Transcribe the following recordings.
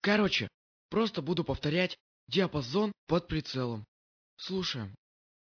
Короче, просто буду повторять диапазон под прицелом. Слушаем.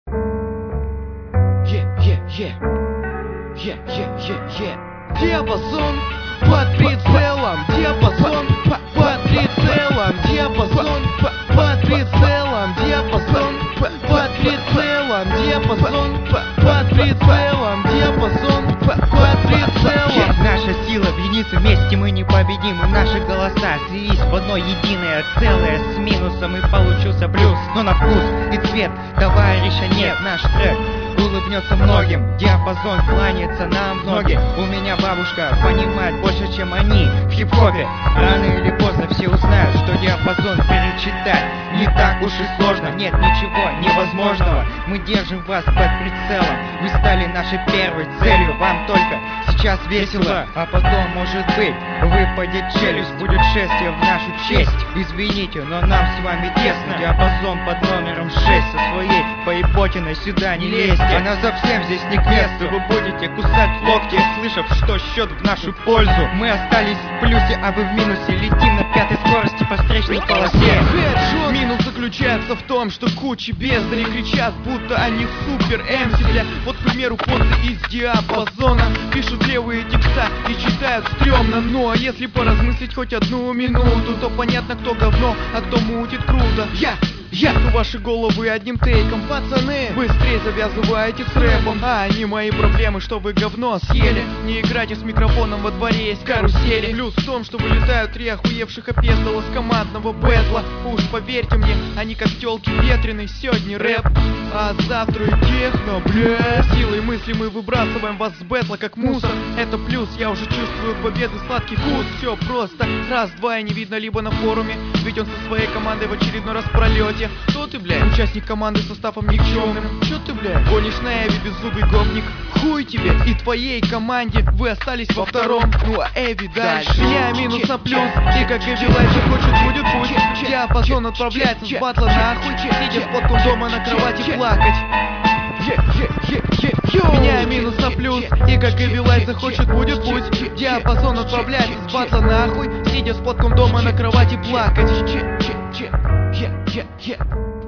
Диапазон под прицелом. Диапазон под прицелом. Диапазон под прицелом. Диапазон под прицелом. Диапазон под прицелом. Диапазон под прицелом. Наша сила в единице, вместе мы непобедимы. Наши голоса слились в одно единое целое. С минусом и получился плюс. Но на вкус и цвет товарища нет. Наш трек улыбнется многим. Диапазон кланяется нам в ноги. У меня бабушка понимает больше, чем они в хип-хопе. Рано или поздно все узнают, что диапазон перечитать не так уж и сложно. Нет ничего невозможного. Мы держим вас под прицелом. Вы стали нашей первой целью. Вам только сейчас весело, а потом, может быть, выпадет челюсть. Будет шествие в нашу честь. Извините, но нам с вами тесно. Диапазон под номером 6 со своей поеботиной сюда не лезьте. Она совсем здесь не к месту. Вы будете кусать локти, слышав, что счет в нашу пользу. Мы остались в плюсе, а вы в минусе. Летим на 5-й скорости по встречной полосе. Минус заключается в том, что кучи бездари кричат, будто они супер МС. Вот, к примеру, поцы из диапазона пишут левые текста и читают стрёмно. Но если поразмыслить хоть одну минуту, то понятно, кто говно, а кто мутит круто. Я ваши головы одним тейком, пацаны. Быстрее завязывайте с рэпом. А они мои проблемы, что вы говно съели. Не играйте с микрофоном во дворе, есть карусели. Плюс в том, что вылетают три охуевших опездала с командного бэтла. Уж поверьте мне, они как тёлки ветреный. Сегодня рэп, а завтра и техно, бля. Силой мысли мы выбрасываем вас с бэтла как мусор. Это плюс, я уже чувствую победы сладкий вкус. Все просто, раз-два и не видно либо на форуме. Ведь он со своей командой в очередной раз в пролете. Кто ты, блядь? Участник команды с составом никчемным. Чё ты, блядь? Гонишь на Эви, беззубый гопник. Хуй тебе и твоей команде. Вы остались во втором, ну а Эви дальше. Я минус на плюс, и как Эви Лайт захочет, будет путь. Диапазон отправляется с батла нахуй, сидя с подком дома на кровати плакать. Меня минус на плюс, и как Эви Лайт захочет, будет путь. Диапазон отправляется с батла нахуй, сидя с подком дома на кровати плакать.